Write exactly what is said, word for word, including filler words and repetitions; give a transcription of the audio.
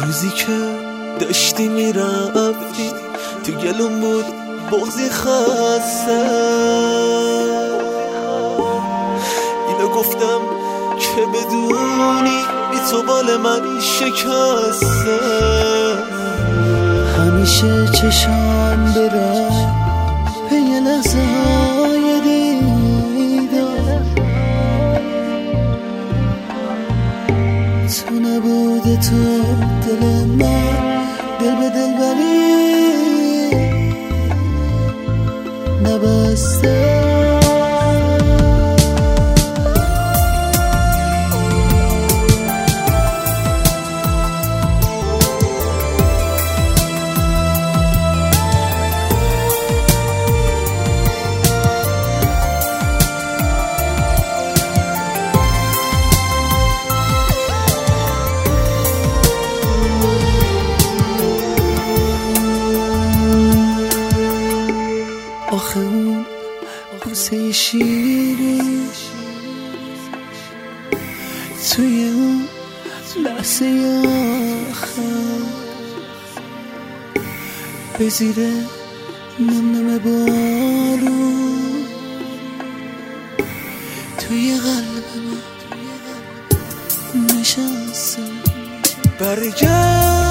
روزی که داشتی میرفتی تو گلوم بود بغضی خسته، اینو گفتم که بدونی بی تو بال من شکسته. همیشه چشم برم پی لحظه های دیدار، تو نبوده تو دل من دل به دل ولی نبسته. آخه اون بوسه شیری توی اون لحظه آخر به زیر نم نم بارون توی قلب من نشسته. برگرد